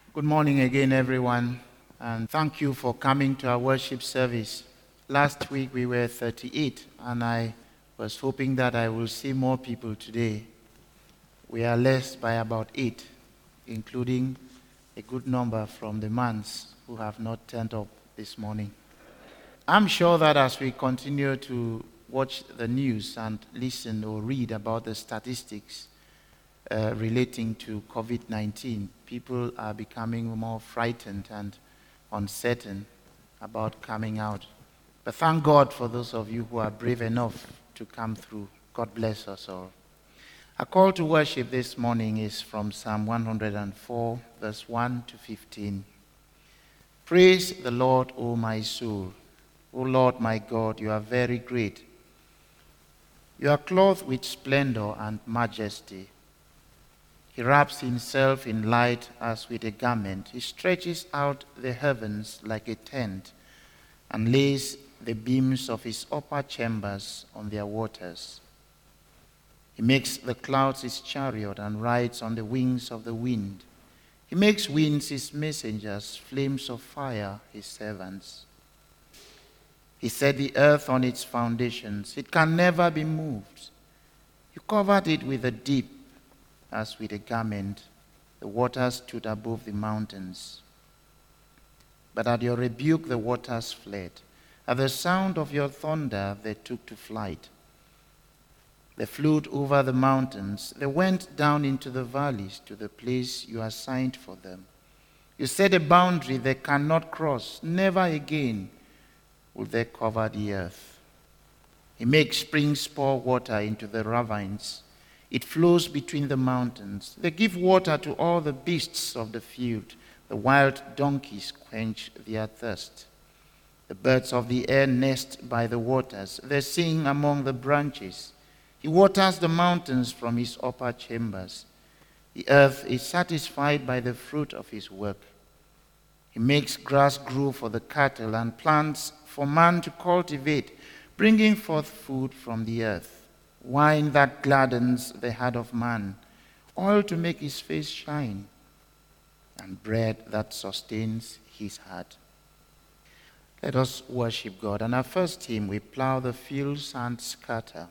Good morning again, everyone, and thank you for coming to our worship service. Last week we were 38, and I was hoping that I will see more people today. We are less by about 8, including a good number from the Mans who have not turned up this morning. I'm sure that as we continue to watch the news and listen or read about the statistics relating to COVID-19, people are becoming more frightened and uncertain about coming out. But thank God for those of you who are brave enough to come through. God bless us all. Our call to worship this morning is from Psalm 104, verse 1 to 15. Praise the Lord, O my soul. O Lord my God, you are very great. You are clothed with splendor and majesty. He wraps himself in light as with a garment. He stretches out the heavens like a tent and lays the beams of his upper chambers on their waters. He makes the clouds his chariot and rides on the wings of the wind. He makes winds his messengers, flames of fire his servants. He set the earth on its foundations. It can never be moved. You covered it with a deep as with a garment. The waters stood above the mountains. But at your rebuke the waters fled. At the sound of your thunder they took to flight. They flew over the mountains. They went down into the valleys to the place you assigned for them. You set a boundary they cannot cross. Never again will they cover the earth. He makes springs pour water into the ravines. It flows between the mountains. They give water to all the beasts of the field. The wild donkeys quench their thirst. The birds of the air nest by the waters. They sing among the branches. He waters the mountains from his upper chambers. The earth is satisfied by the fruit of his work. He makes grass grow for the cattle and plants for man to cultivate, bringing forth food from the earth. Wine that gladdens the heart of man, oil to make his face shine, and bread that sustains his heart. Let us worship God. And our first hymn, we plow the fields and scatter.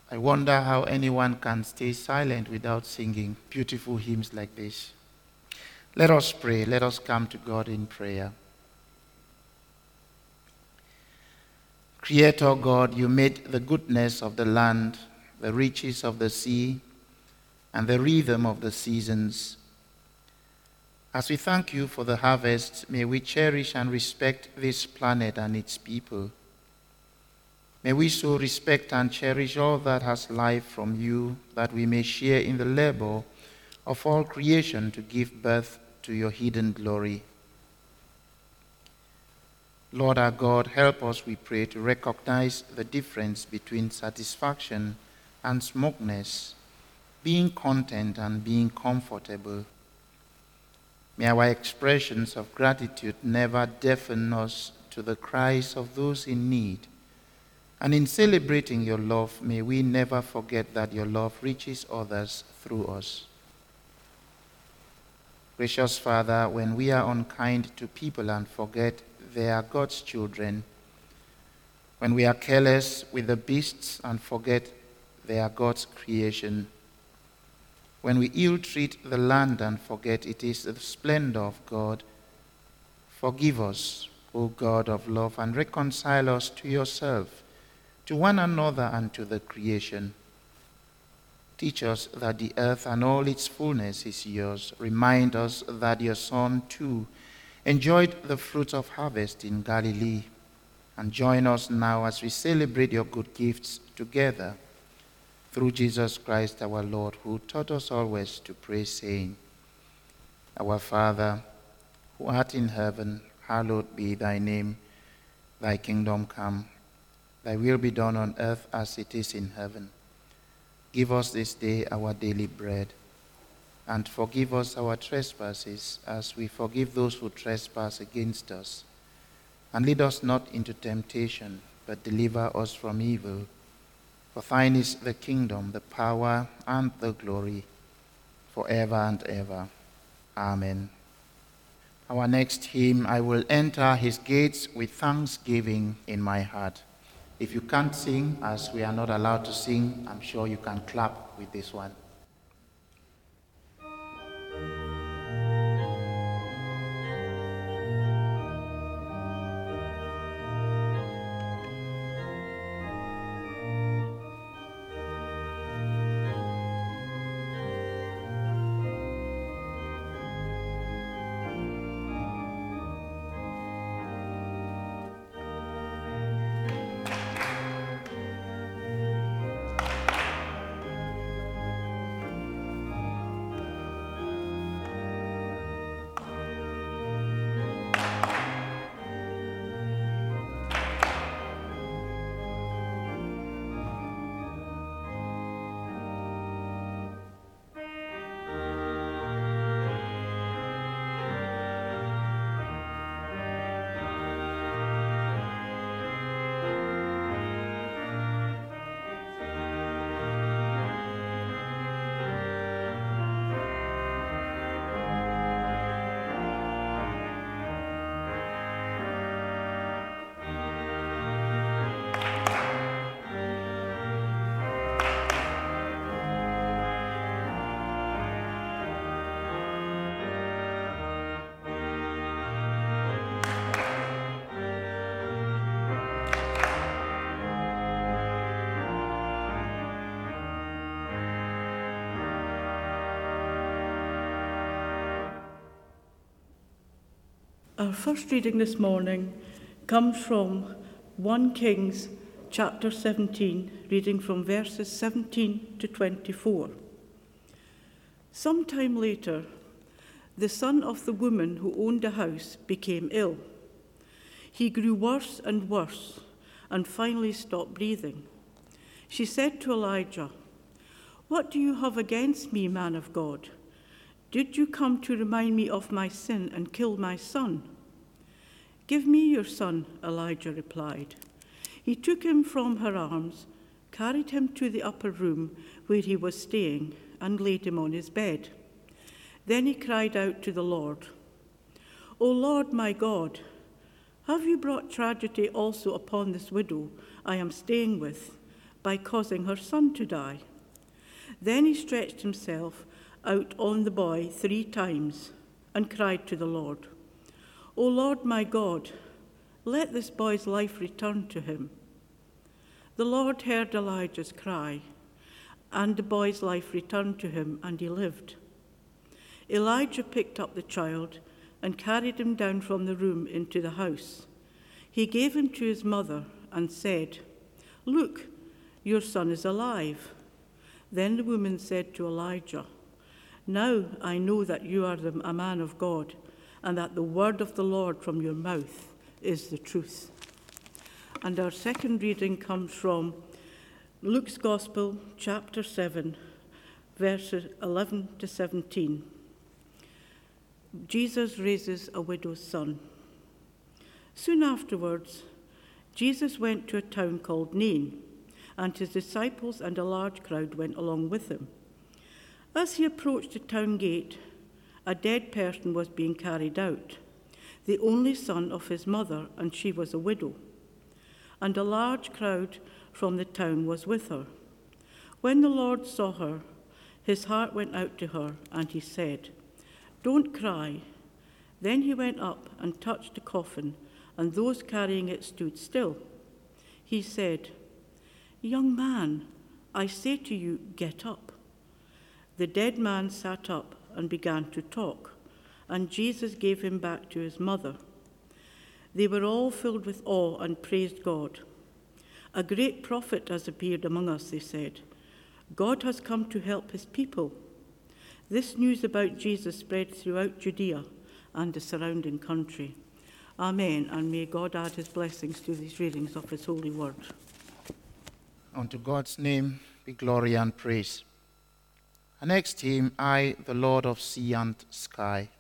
I wonder how anyone can stay silent without singing beautiful hymns like this. Let us pray. Let us come to God in prayer. Creator God, you made the goodness of the land, the riches of the sea, and the rhythm of the seasons. As we thank you for the harvest, may we cherish and respect this planet and its people. May we so respect and cherish all that has life from you, that we may share in the labor of all creation to give birth to your hidden glory. Lord our God, help us, we pray, to recognize the difference between satisfaction and smugness, being content and being comfortable. May our expressions of gratitude never deafen us to the cries of those in need. And in celebrating your love, may we never forget that your love reaches others through us. Gracious Father, when we are unkind to people and forget they are God's children, when we are careless with the beasts and forget they are God's creation, when we ill-treat the land and forget it is the splendor of God, forgive us, O God of love, and reconcile us to yourself, to one another and to the creation. Teach us that the earth and all its fullness is yours. Remind us that your Son, too, enjoyed the fruits of harvest in Galilee. And join us now as we celebrate your good gifts together, through Jesus Christ our Lord, who taught us always to pray, saying, Our Father, who art in heaven, hallowed be thy name. Thy kingdom come. Thy will be done on earth as it is in heaven. Give us this day our daily bread, and forgive us our trespasses as we forgive those who trespass against us. And lead us not into temptation, but deliver us from evil. For thine is the kingdom, the power, and the glory, forever and ever. Amen. Our next hymn, I will enter his gates with thanksgiving in my heart. If you can't sing, as we are not allowed to sing, I'm sure you can clap with this one. Our first reading this morning comes from 1 Kings chapter 17, reading from verses 17 to 24. Some time later, the son of the woman who owned the house became ill. He grew worse and worse and finally stopped breathing. She said to Elijah, "What do you have against me, man of God? Did you come to remind me of my sin and kill my son?" "Give me your son," Elijah replied. He took him from her arms, carried him to the upper room where he was staying, and laid him on his bed. Then he cried out to the Lord, "O Lord my God, have you brought tragedy also upon this widow I am staying with, by causing her son to die. Then he stretched himself out on the boy 3 times and cried to the Lord, "O Lord my God, let this boy's life return to him." The Lord heard Elijah's cry, and the boy's life returned to him, and he lived. Elijah picked up the child and carried him down from the room into the house. He gave him to his mother and said, "Look, your son is alive." Then the woman said to Elijah, "Now I know that you are a man of God, and that the word of the Lord from your mouth is the truth." And our second reading comes from Luke's Gospel, chapter 7, verses 11 to 17. Jesus raises a widow's son. Soon afterwards, Jesus went to a town called Nain, and his disciples and a large crowd went along with him. As he approached the town gate, a dead person was being carried out, the only son of his mother, and she was a widow. And a large crowd from the town was with her. When the Lord saw her, his heart went out to her, and he said, "Don't cry." Then he went up and touched the coffin, and those carrying it stood still. He said, "Young man, I say to you, get up." The dead man sat up and began to talk, and Jesus gave him back to his mother. They were all filled with awe and praised God. "A great prophet has appeared among us," they said. "God has come to help his people." This news about Jesus spread throughout Judea and the surrounding country. Amen, and may God add his blessings to these readings of his holy word. Unto God's name be glory and praise. Our next hymn, I, the Lord of sea and sky.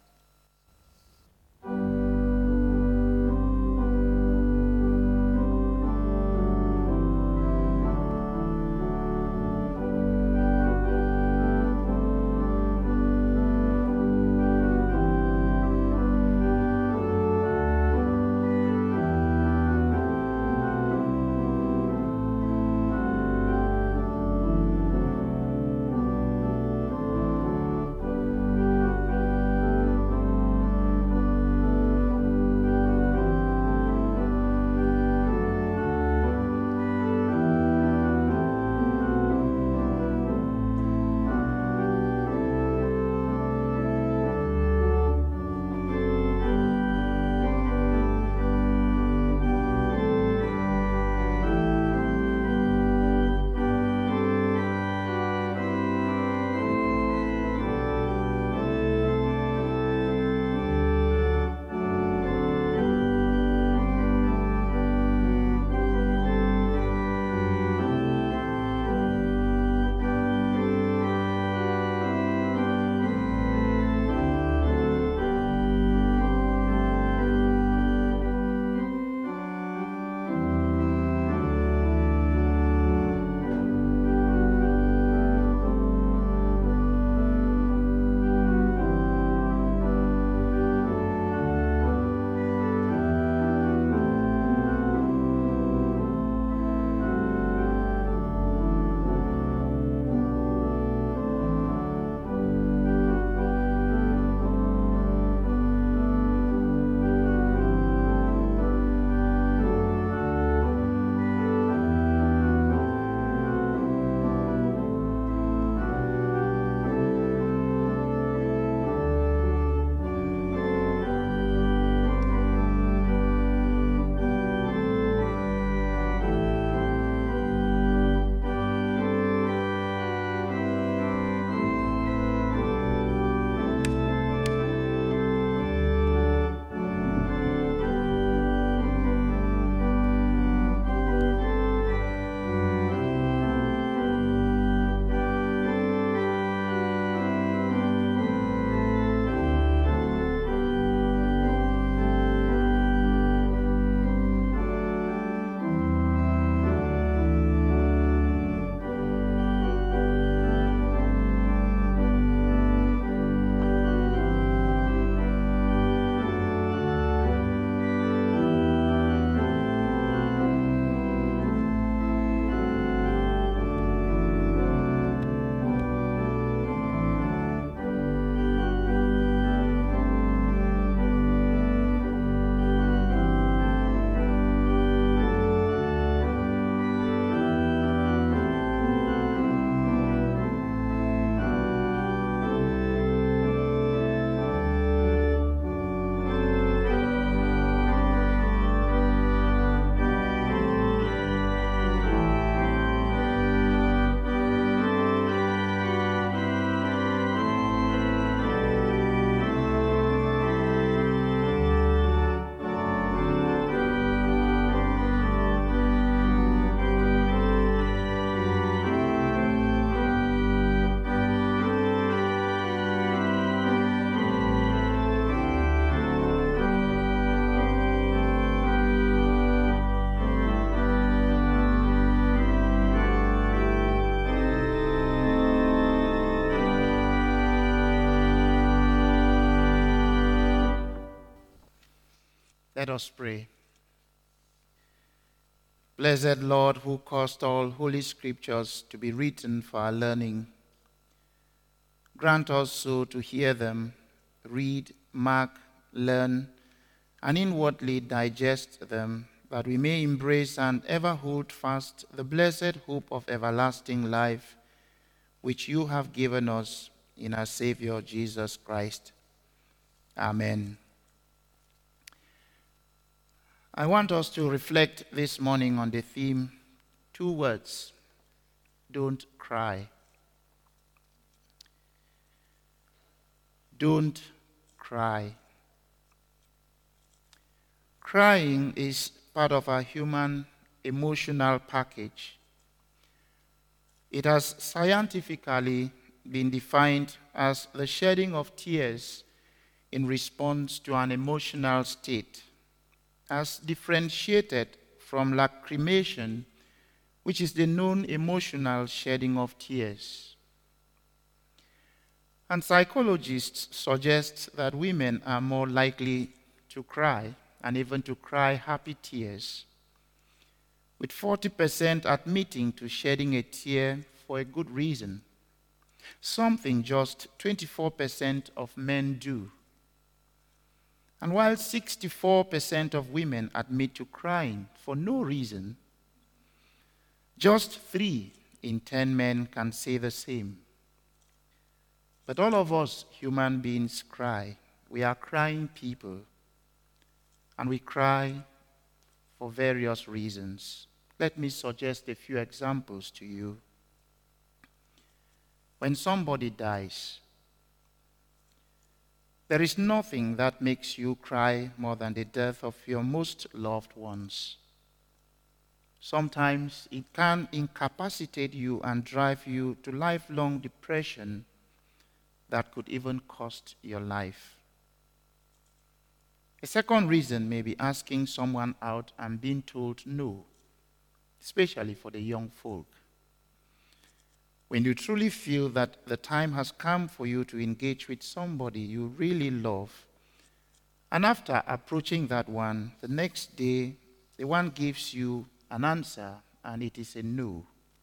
Let us pray. Blessed Lord, who caused all holy scriptures to be written for our learning, grant us so to hear them, read, mark, learn, and inwardly digest them, that we may embrace and ever hold fast the blessed hope of everlasting life, which you have given us in our Savior Jesus Christ. Amen. I want us to reflect this morning on the theme, 2 words, don't cry. Don't cry. Crying is part of our human emotional package. It has scientifically been defined as the shedding of tears in response to an emotional state, as differentiated from lacrimation, which is the known emotional shedding of tears. And psychologists suggest that women are more likely to cry, and even to cry happy tears, with 40% admitting to shedding a tear for a good reason, something just 24% of men do. And while 64% of women admit to crying for no reason, just 3 in 10 men can say the same. But all of us human beings cry. We are crying people. And we cry for various reasons. Let me suggest a few examples to you. When somebody dies, there is nothing that makes you cry more than the death of your most loved ones. Sometimes it can incapacitate you and drive you to lifelong depression that could even cost your life. A second reason may be asking someone out and being told no, especially for the young folk. When you truly feel that the time has come for you to engage with somebody you really love, and after approaching that one, the next day, the one gives you an answer and it is a no.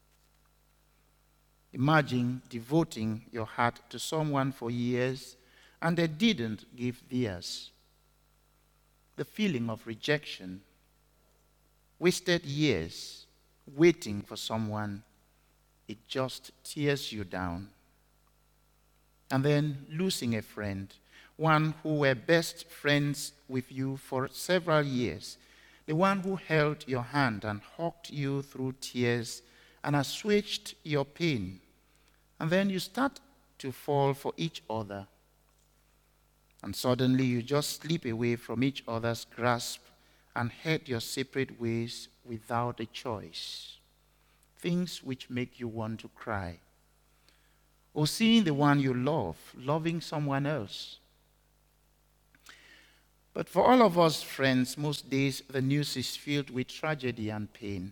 Imagine devoting your heart to someone for years and they didn't give theirs. The feeling of rejection, wasted years waiting for someone, it just tears you down. And then losing a friend, one who were best friends with you for several years, the one who held your hand and hugged you through tears and assuaged your pain. And then you start to fall for each other. And suddenly you just slip away from each other's grasp and head your separate ways without a choice. Things which make you want to cry. Or seeing the one you love, loving someone else. But for all of us friends, most days the news is filled with tragedy and pain.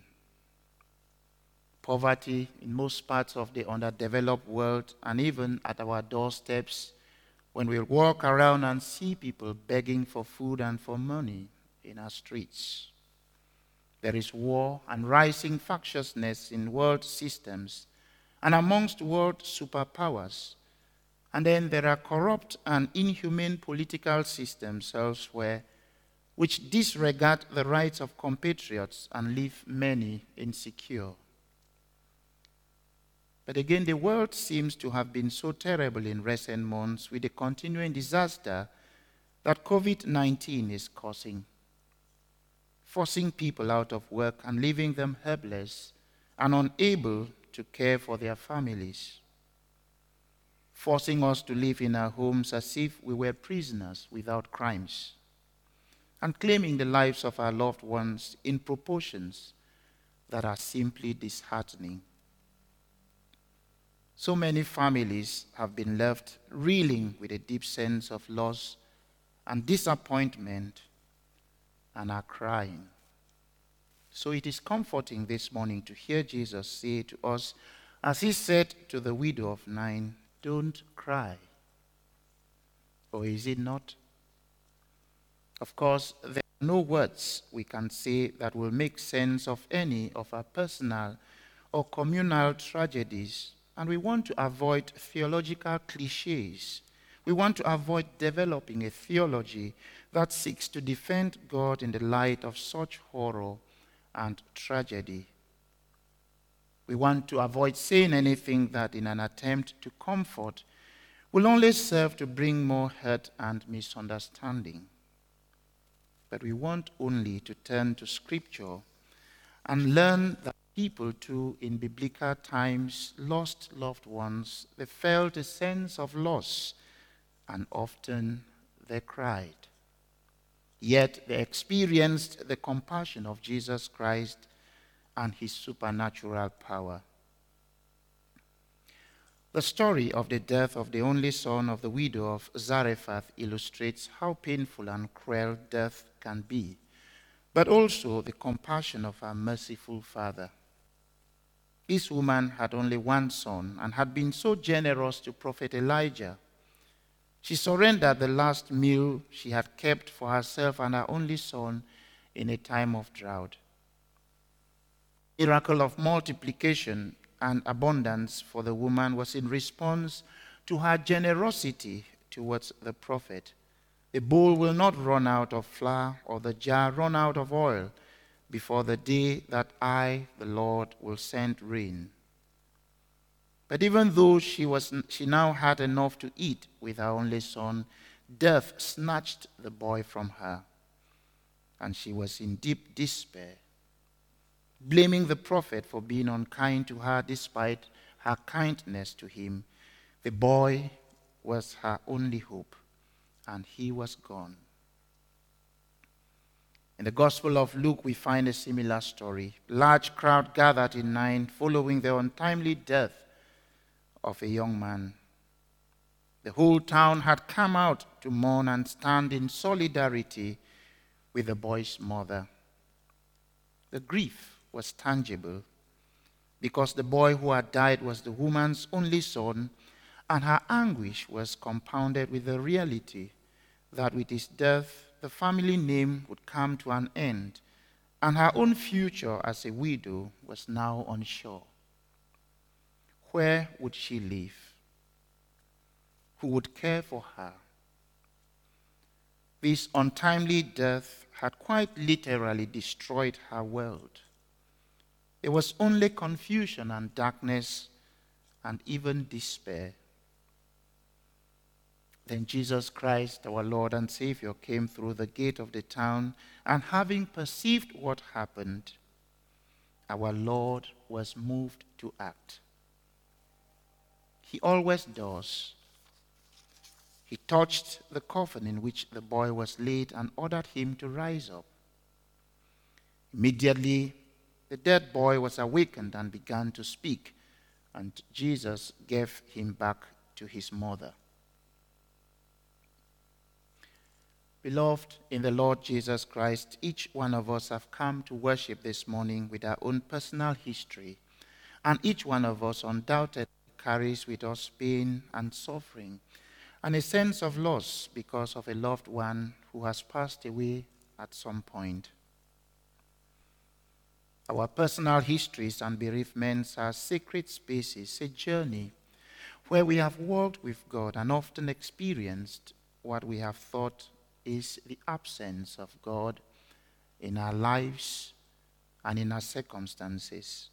Poverty in most parts of the underdeveloped world, and even at our doorsteps, when we walk around and see people begging for food and for money in our streets. There is war and rising factiousness in world systems and amongst world superpowers. And then there are corrupt and inhumane political systems elsewhere which disregard the rights of compatriots and leave many insecure. But again, the world seems to have been so terrible in recent months with the continuing disaster that COVID-19 is causing, forcing people out of work and leaving them helpless and unable to care for their families, forcing us to live in our homes as if we were prisoners without crimes, and claiming the lives of our loved ones in proportions that are simply disheartening. So many families have been left reeling with a deep sense of loss and disappointment and are crying. So it is comforting this morning to hear Jesus say to us, as he said to the widow of Nain, don't cry. Or is it not? Of course, there are no words we can say that will make sense of any of our personal or communal tragedies, and we want to avoid theological cliches. We want to avoid developing a theology that seeks to defend God in the light of such horror and tragedy. We want to avoid saying anything that, in an attempt to comfort, will only serve to bring more hurt and misunderstanding. But we want only to turn to Scripture and learn that people too in biblical times lost loved ones. They felt a sense of loss, and often they cried. Yet they experienced the compassion of Jesus Christ and his supernatural power. The story of the death of the only son of the widow of Zarephath illustrates how painful and cruel death can be, but also the compassion of our merciful Father. This woman had only one son and had been so generous to Prophet Elijah. She surrendered the last meal she had kept for herself and her only son in a time of drought. The miracle of multiplication and abundance for the woman was in response to her generosity towards the prophet. The bowl will not run out of flour or the jar run out of oil before the day that I, the Lord, will send rain. But even though she now had enough to eat with her only son, death snatched the boy from her, and she was in deep despair. Blaming the prophet for being unkind to her despite her kindness to him, the boy was her only hope, and he was gone. In the Gospel of Luke, we find a similar story. A large crowd gathered in Nain following the untimely death of a young man. The whole town had come out to mourn and stand in solidarity with the boy's mother. The grief was tangible because the boy who had died was the woman's only son, and her anguish was compounded with the reality that with his death the family name would come to an end, and her own future as a widow was now unsure. Where would she live? Who would care for her? This untimely death had quite literally destroyed her world. There was only confusion and darkness and even despair. Then Jesus Christ, our Lord and Savior, came through the gate of the town, and having perceived what happened, our Lord was moved to act. He always does. He touched the coffin in which the boy was laid and ordered him to rise up. Immediately, the dead boy was awakened and began to speak, and Jesus gave him back to his mother. Beloved in the Lord Jesus Christ, each one of us have come to worship this morning with our own personal history, and each one of us undoubtedly carries with us pain and suffering and a sense of loss because of a loved one who has passed away at some point. Our personal histories and bereavements are sacred spaces, a journey where we have walked with God and often experienced what we have thought is the absence of God in our lives and in our circumstances.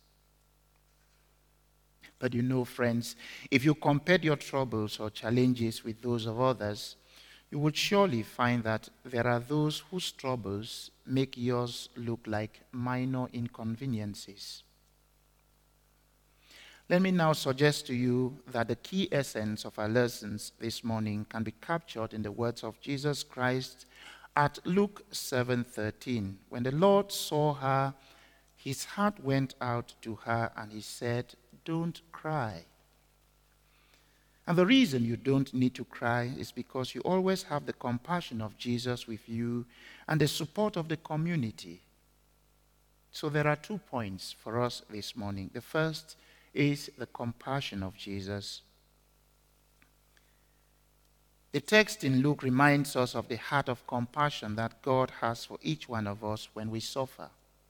But you know, friends, if you compared your troubles or challenges with those of others, you would surely find that there are those whose troubles make yours look like minor inconveniences. Let me now suggest to you that the key essence of our lessons this morning can be captured in the words of Jesus Christ at Luke 7:13. When the Lord saw her, his heart went out to her, and he said, "Don't cry." And the reason you don't need to cry is because you always have the compassion of Jesus with you and the support of the community. So there are 2 points for us this morning. The first is the compassion of Jesus. The text in Luke reminds us of the heart of compassion that God has for each one of us when we suffer.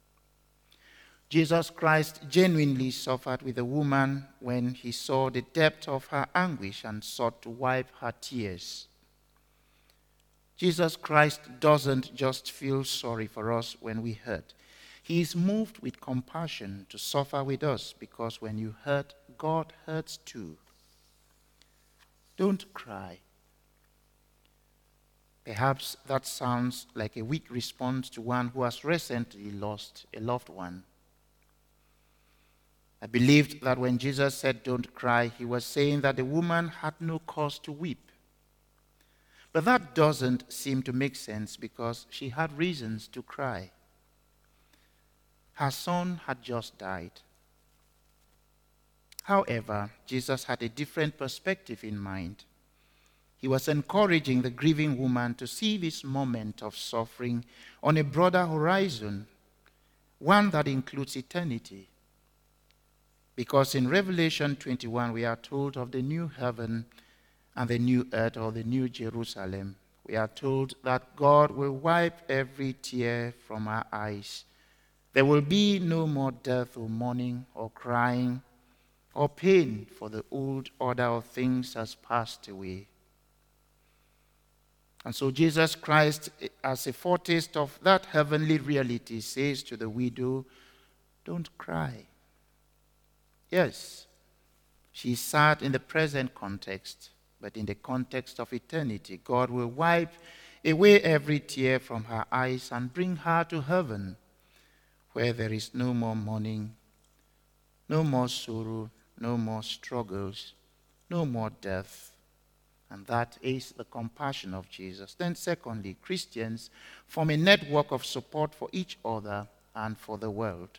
Jesus Christ genuinely suffered with the woman when he saw the depth of her anguish and sought to wipe her tears. Jesus Christ doesn't just feel sorry for us when we hurt. He is moved with compassion to suffer with us, because when you hurt, God hurts too. Don't cry. Perhaps that sounds like a weak response to one who has recently lost a loved one. I believed that when Jesus said, "Don't cry," he was saying that the woman had no cause to weep. But that doesn't seem to make sense, because she had reasons to cry. Her son had just died. However, Jesus had a different perspective in mind. He was encouraging the grieving woman to see this moment of suffering on a broader horizon, one that includes eternity. Because in Revelation 21, we are told of the new heaven and the new earth, or the new Jerusalem. We are told that God will wipe every tear from our eyes. There will be no more death or mourning or crying or pain, for the old order of things has passed away. And so Jesus Christ, as a foretaste of that heavenly reality, says to the widow, "Don't cry." Yes, she is sad in the present context, but in the context of eternity, God will wipe away every tear from her eyes and bring her to heaven, where there is no more mourning, no more sorrow, no more struggles, no more death. And that is the compassion of Jesus. Then secondly, Christians form a network of support for each other and for the world.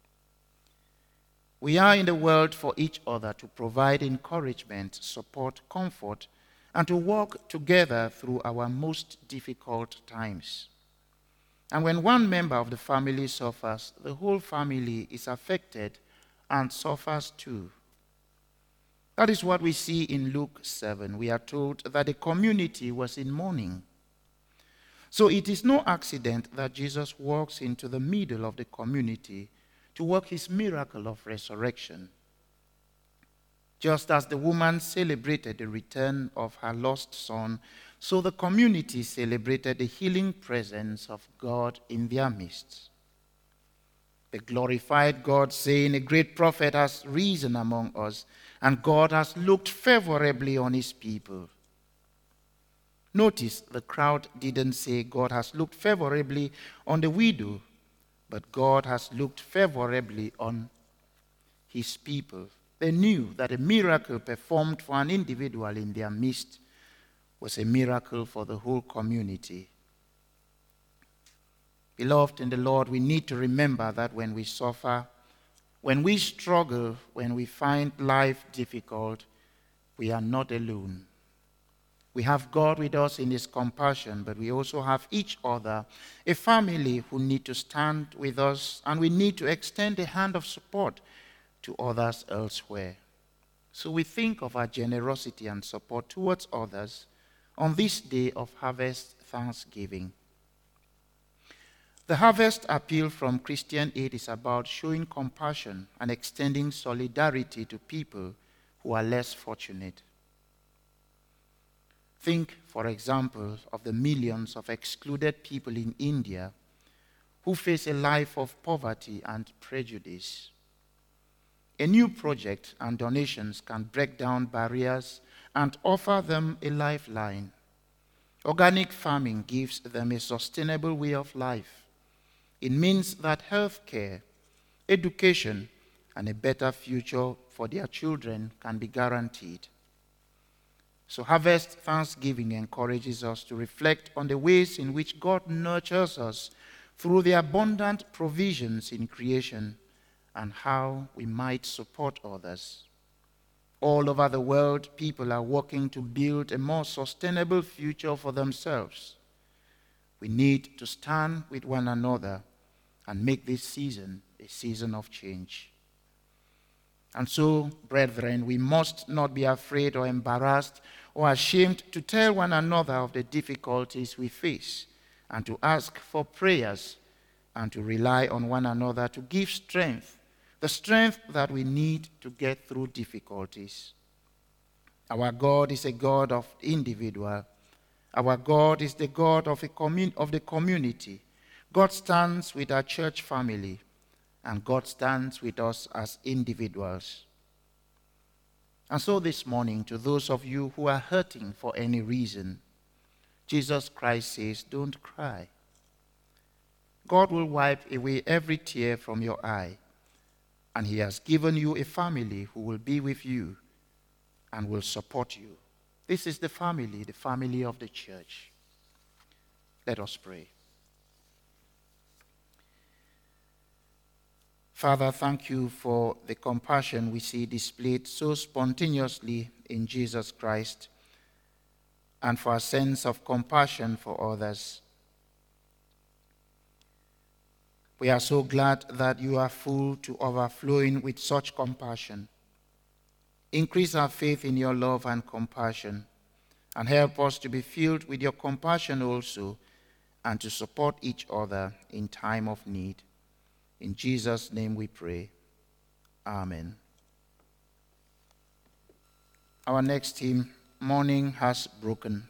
We are in the world for each other to provide encouragement, support, comfort, and to walk together through our most difficult times. And when one member of the family suffers, the whole family is affected and suffers too. That is what we see in Luke 7. We are told that the community was in mourning. So it is no accident that Jesus walks into the middle of the community to work his miracle of resurrection. Just as the woman celebrated the return of her lost son, so the community celebrated the healing presence of God in their midst. The glorified God saying, "A great prophet has risen among us, and God has looked favorably on his people." Notice the crowd didn't say God has looked favorably on the widow, but God has looked favorably on his people. They knew that a miracle performed for an individual in their midst was a miracle for the whole community. Beloved in the Lord, we need to remember that when we suffer, when we struggle, when we find life difficult, we are not alone. We have God with us in his compassion, but we also have each other, a family who need to stand with us, and we need to extend a hand of support to others elsewhere. So we think of our generosity and support towards others on this day of harvest thanksgiving. The harvest appeal from Christian Aid is about showing compassion and extending solidarity to people who are less fortunate. Think, for example, of the millions of excluded people in India who face a life of poverty and prejudice. A new project and donations can break down barriers and offer them a lifeline. Organic farming gives them a sustainable way of life. It means that health care, education, and a better future for their children can be guaranteed. So Harvest Thanksgiving encourages us to reflect on the ways in which God nurtures us through the abundant provisions in creation and how we might support others. All over the world, people are working to build a more sustainable future for themselves. We need to stand with one another and make this season a season of change. And so, brethren, we must not be afraid or embarrassed or ashamed to tell one another of the difficulties we face, and to ask for prayers, and to rely on one another to give strength, the strength that we need to get through difficulties. Our God is a God of the individual. Our God is the God of the community. God stands with our church family, and God stands with us as individuals. And so this morning, to those of you who are hurting for any reason, Jesus Christ says, don't cry. God will wipe away every tear from your eye, and he has given you a family who will be with you and will support you. This is the family of the church. Let us pray. Father, thank you for the compassion we see displayed so spontaneously in Jesus Christ, and for a sense of compassion for others. We are so glad that you are full to overflowing with such compassion. Increase our faith in your love and compassion, and help us to be filled with your compassion also, and to support each other in time of need. In Jesus' name we pray. Amen. Our next hymn, Morning Has Broken.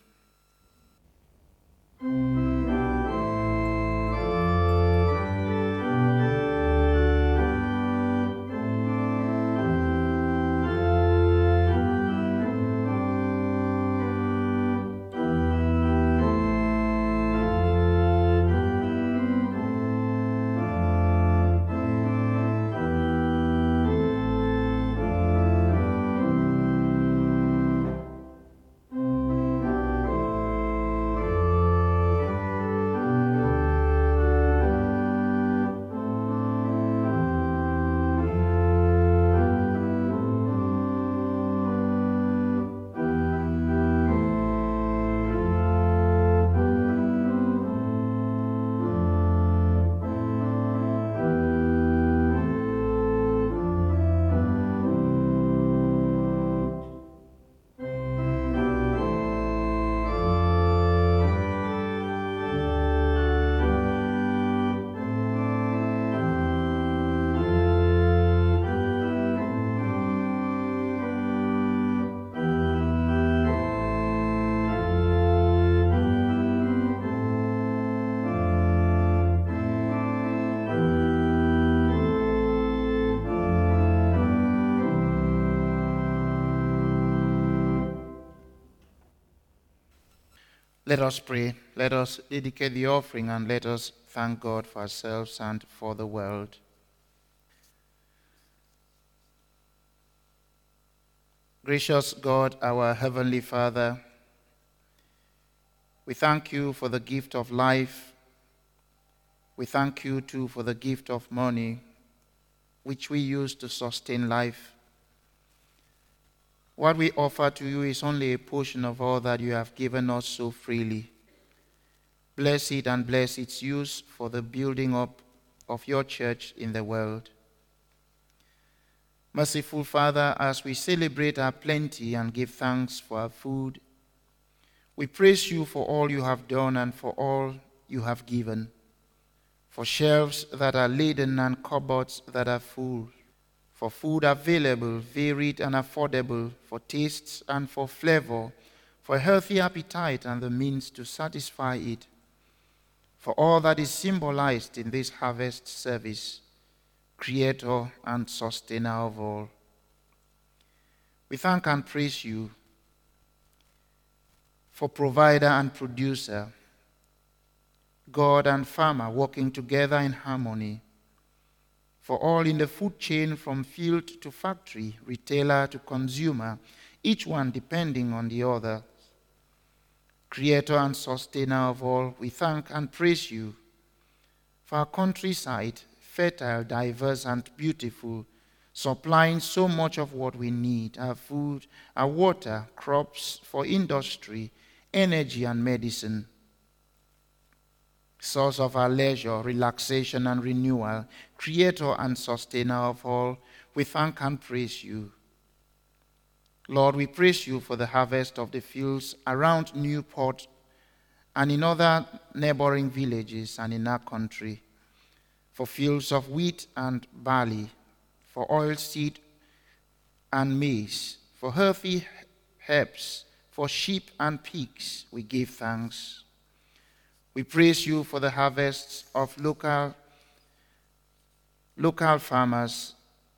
Let us pray. Let us dedicate the offering, and let us thank God for ourselves and for the world. Gracious God, our Heavenly Father, we thank you for the gift of life. We thank you too for the gift of money, which we use to sustain life. What we offer to you is only a portion of all that you have given us so freely. Bless it and bless its use for the building up of your church in the world. Merciful Father, as we celebrate our plenty and give thanks for our food, we praise you for all you have done and for all you have given, for shelves that are laden and cupboards that are full, for food available, varied and affordable, for tastes and for flavor, for a healthy appetite and the means to satisfy it, for all that is symbolized in this harvest service, Creator and Sustainer of all. We thank and praise you for Provider and Producer, God and Farmer working together in harmony, for all in the food chain from field to factory, retailer to consumer, each one depending on the other. Creator and Sustainer of all, we thank and praise you for our countryside, fertile, diverse, and beautiful, supplying so much of what we need, our food, our water, crops for industry, energy, and medicine. Source of our leisure, relaxation, and renewal, Creator and Sustainer of all, we thank and praise you. Lord, we praise you for the harvest of the fields around Newport and in other neighboring villages and in our country, for fields of wheat and barley, for oilseed and maize, for healthy herbs, for sheep and pigs, we give thanks. We praise you for the harvests of local farmers,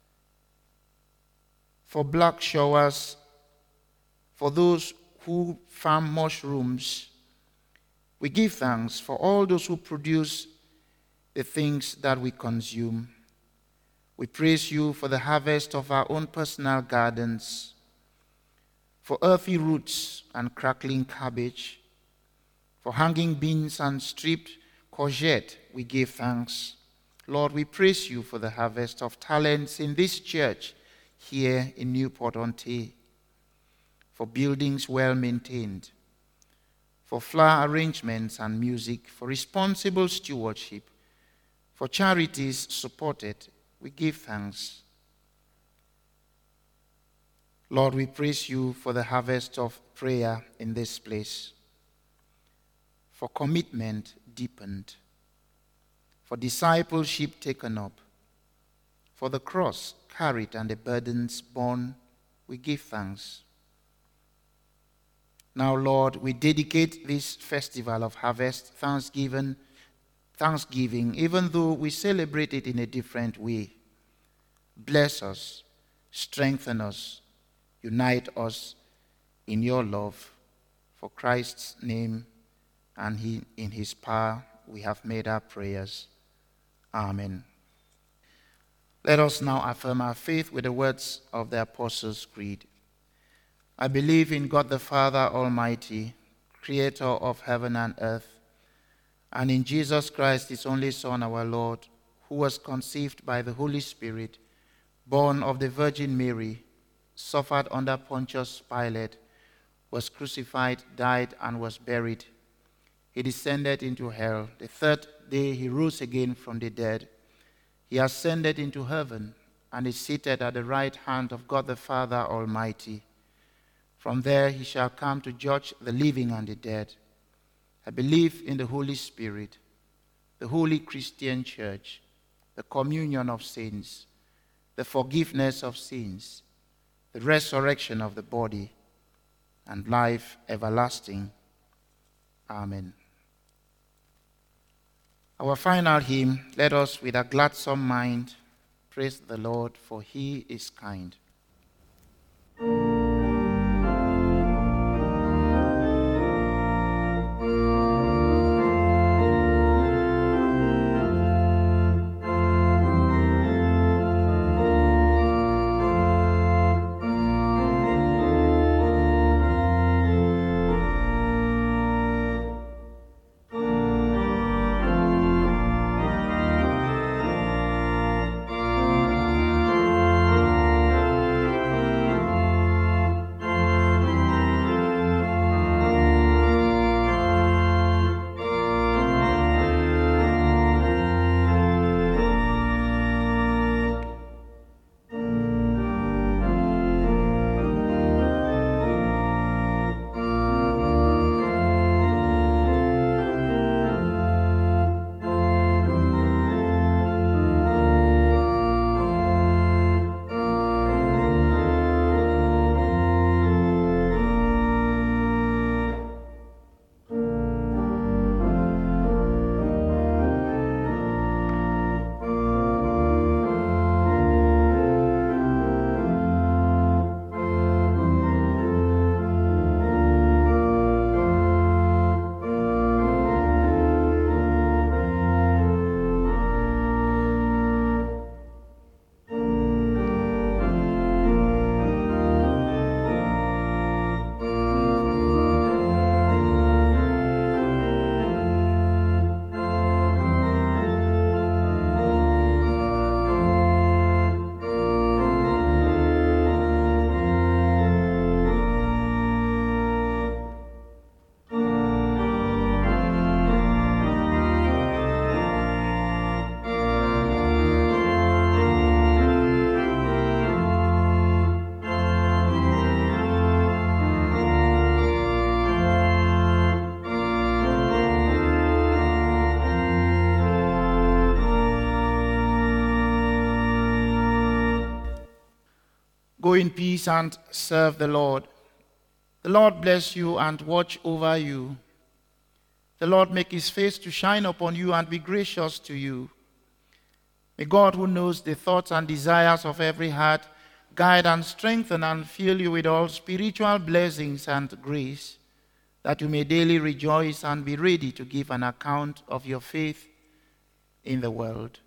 for black showers, for those who farm mushrooms. We give thanks for all those who produce the things that we consume. We praise you for the harvest of our own personal gardens, for earthy roots and crackling cabbage, for hanging beans and stripped courgette. We give thanks. Lord, we praise you for the harvest of talents in this church here in Newport-on-Tay, for buildings well maintained, for flower arrangements and music, for responsible stewardship, for charities supported. We give thanks. Lord, we praise you for the harvest of prayer in this place, for commitment deepened, for discipleship taken up, for the cross carried and the burdens borne. We give thanks. Now, Lord, we dedicate this festival of harvest, Thanksgiving, even though we celebrate it in a different way. Bless us, strengthen us, unite us in your love. For Christ's name and in his power, we have made our prayers. Amen. Let us now affirm our faith with the words of the Apostles' Creed. I believe in God the Father Almighty, creator of heaven and earth, and in Jesus Christ, his only Son, our Lord, who was conceived by the Holy Spirit, born of the Virgin Mary, suffered under Pontius Pilate, was crucified, died, and was buried. He descended into hell. The third day he rose again from the dead. He ascended into heaven and is seated at the right hand of God the Father Almighty. From there he shall come to judge the living and the dead. I believe in the Holy Spirit, the holy Christian church, the communion of saints, the forgiveness of sins, the resurrection of the body, and life everlasting. Amen. Our final hymn, let us with a gladsome mind praise the Lord, for he is kind. Go in peace and serve the Lord. The Lord bless you and watch over you. The Lord make his face to shine upon you and be gracious to you. May God, who knows the thoughts and desires of every heart, guide and strengthen and fill you with all spiritual blessings and grace, that you may daily rejoice and be ready to give an account of your faith in the world.